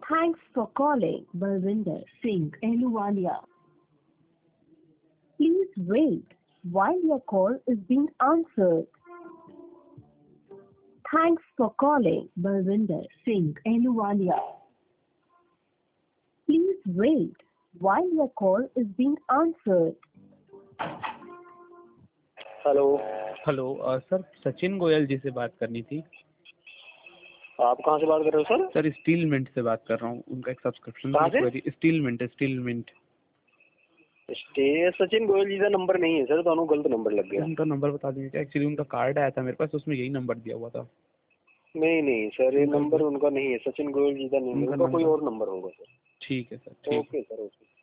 Thanks for calling Balwinder Singh Ahluwalia. Please wait while your call is being answered. Thanks for calling Balwinder Singh Ahluwalia. Please wait while your call is being answered. Hello. Hello sir, Sachin Goyal ji से बात करनी थी। आप कहाँ से बात कर रहे हो सर? सर स्टील मिंट से बात कर रहा हूँ, उनका एक सब्सक्रिप्शन कहाँ से? Steel mint. सचिन गोयल जी का नंबर नहीं है सर, दोनों गलत नंबर लग गया। उनका नंबर बता दीजिए क्या? एक्चुअली उनका कार्ड आया था मेरे पास, उसमें यही नंबर दिया हुआ था। नहीं नहीं सर, ये नंबर उनका नहीं है, सचिन गोयल जी का नहीं है, उनका कोई और नंबर होगा सर। ठीक है सर, ठीक। Okay sir, okay.